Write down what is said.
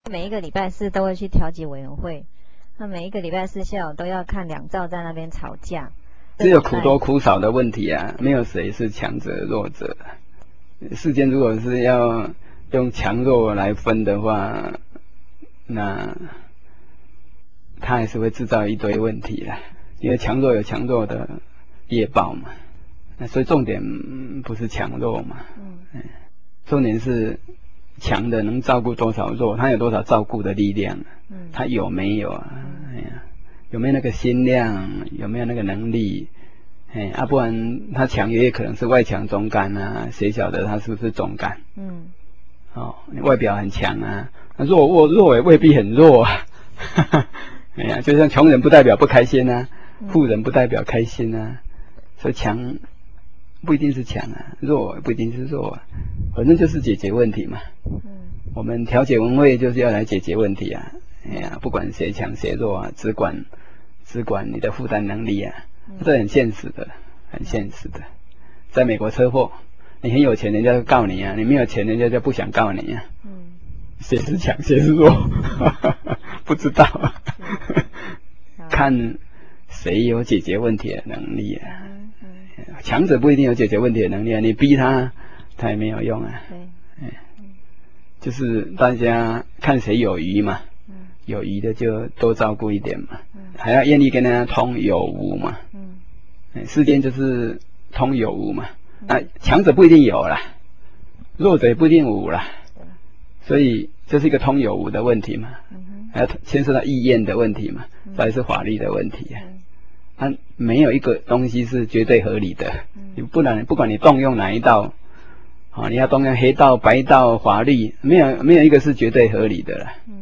每一个礼拜四都会去调解委员会，那每一个礼拜四下午都要看两造在那边吵架。 只有苦多苦少的问题啊，没有谁是强者弱者。世间如果是要用强弱来分的话，那他还是会制造一堆问题啦。因为强弱有强弱的业报嘛，那所以重点不是强弱嘛，重点是强的能照顾多少弱，他有多少照顾的力量，他有没有啊？有没有那个心量，有没有那个能力？不然他强也可能是外强中干啊，谁晓得他是不是中干？外表很强啊，弱也未必很弱啊。就像穷人不代表不开心啊，富人不代表开心啊，所以强不一定是强啊，弱也不一定是弱啊，反正就是解决问题嘛。我们调解文会就是要来解决问题啊。不管谁强谁弱啊，只管你的负担能力啊，这很现实的，很现实的。在美国车祸，你很有钱，人家就告你啊；你没有钱，人家就不想告你啊。谁是强，谁是弱，不知道啊。看谁有解决问题的能力啊。强者不一定有解决问题的能力啊，你逼他也没有用啊。就是大家看谁有余嘛，有余的就多照顾一点嘛，还要愿意跟他通有无嘛。世间就是通有无嘛，强者不一定有啦，弱者也不一定无啦，所以这是一个通有无的问题嘛，还要牵涉到意愿的问题嘛，这还是法律的问题啊。没有一个东西是绝对合理的，不管你动用哪一道。你要动用黑道、白道、法律，没有一个是绝对合理的了。